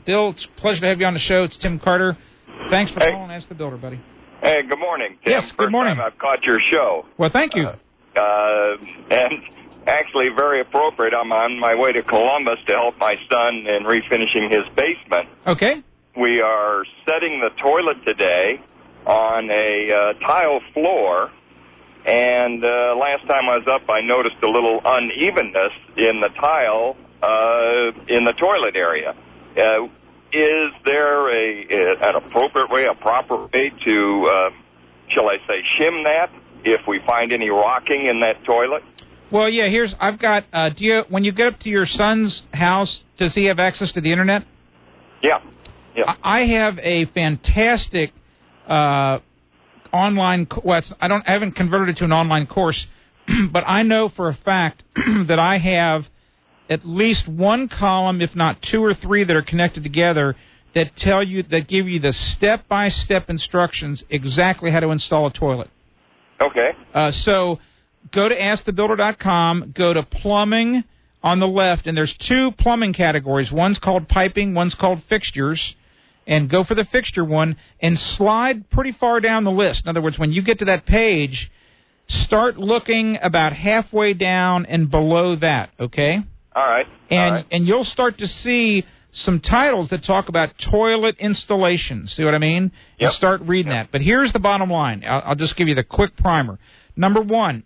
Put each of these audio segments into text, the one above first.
Bill, it's a pleasure to have you on the show. It's Tim Carter. Thanks for calling Ask the Builder, buddy. Hey, good morning, Tim. Yes, good morning. First time I've caught your show. Well, thank you. And actually very appropriate. I'm on my way to Columbus to help my son in refinishing his basement. Okay. We are setting the toilet today on a tile floor. And last time I was up, I noticed a little unevenness in the tile in the toilet area. Is there an appropriate way, a proper way to, shall I say, shim that if we find any rocking in that toilet? Well, yeah, I've got, when you get up to your son's house, does he have access to the Internet? Yeah. I have a fantastic online, I haven't converted it to an online course, but I know for a fact that I have at least one column, if not two or three, that are connected together that give you the step-by-step instructions exactly how to install a toilet. Okay. So go to AskTheBuilder.com, go to plumbing on the left, and there's two plumbing categories. One's called piping, one's called fixtures. And go for the fixture one and slide pretty far down the list. In other words, when you get to that page, start looking about halfway down and below that, okay? All right. And you'll start to see some titles that talk about toilet installation. See what I mean? Yep. And start reading that. But here's the bottom line. I'll just give you the quick primer. Number one,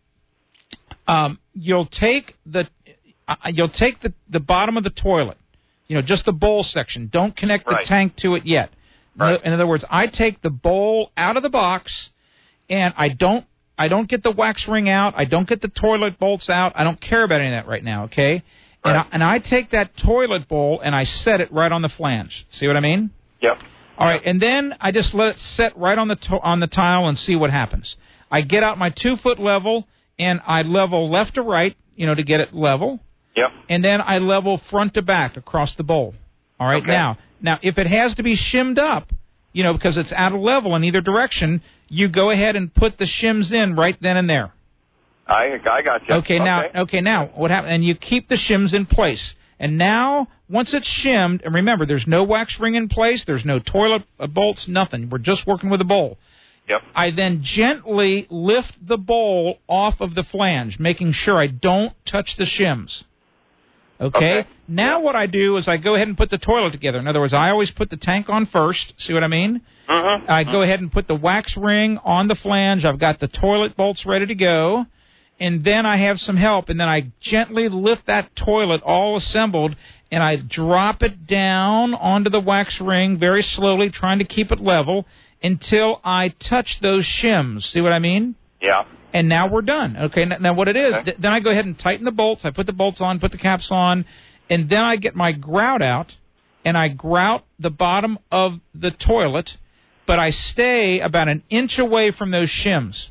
you'll take the bottom of the toilet, just the bowl section. Don't connect the tank to it yet. Right. In other words, I take the bowl out of the box, and I don't get the wax ring out. I don't get the toilet bolts out. I don't care about any of that right now, okay? Right. And I take that toilet bowl and I set it right on the flange. See what I mean? Yep. All right, and then I just let it set right on the tile and see what happens. I get out my 2-foot level and I level left to right, to get it level. Yep. And then I level front to back across the bowl. All right. Okay. Now, if it has to be shimmed up, because it's out of level in either direction, you go ahead and put the shims in right then and there. I got you. Okay. Now what happens? And you keep the shims in place. And now, once it's shimmed, and remember, there's no wax ring in place, there's no toilet bolts, nothing. We're just working with a bowl. Yep. I then gently lift the bowl off of the flange, making sure I don't touch the shims. Okay? Now what I do is I go ahead and put the toilet together. In other words, I always put the tank on first. See what I mean? Mm-hmm. I go ahead and put the wax ring on the flange. I've got the toilet bolts ready to go. And then I have some help. And then I gently lift that toilet all assembled, and I drop it down onto the wax ring very slowly, trying to keep it level until I touch those shims. See what I mean? Yeah. And now we're done. Okay, now what it is, then I go ahead and tighten the bolts. I put the bolts on, put the caps on, and then I get my grout out, and I grout the bottom of the toilet, but I stay about an inch away from those shims.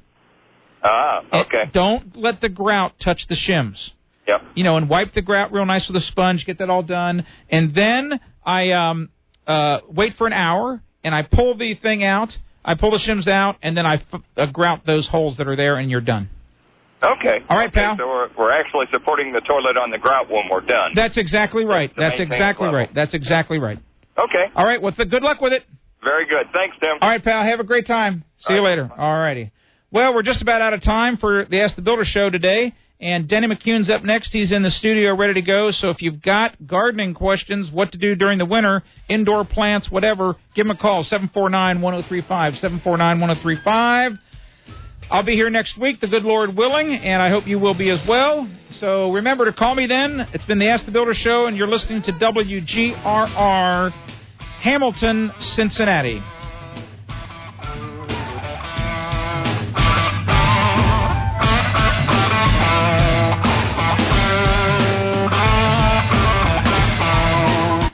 Okay. And don't let the grout touch the shims. Yep. And wipe the grout real nice with a sponge, get that all done, and then I wait for an hour, and I pull the thing out. I pull the shims out, and then I grout those holes that are there, and you're done. Okay. All right, pal. So we're actually supporting the toilet on the grout when we're done. That's exactly right. That's exactly right. That's exactly right. Okay. All right. Well, good luck with it. Very good. Thanks, Tim. All right, pal. Have a great time. See you later. All righty. Well, we're just about out of time for the Ask the Builder show today. And Denny McCune's up next. He's in the studio ready to go. So if you've got gardening questions, what to do during the winter, indoor plants, whatever, give him a call, 749-1035, 749-1035. I'll be here next week, the good Lord willing, and I hope you will be as well. So remember to call me then. It's been the Ask the Builder show, and you're listening to WGRR, Hamilton, Cincinnati.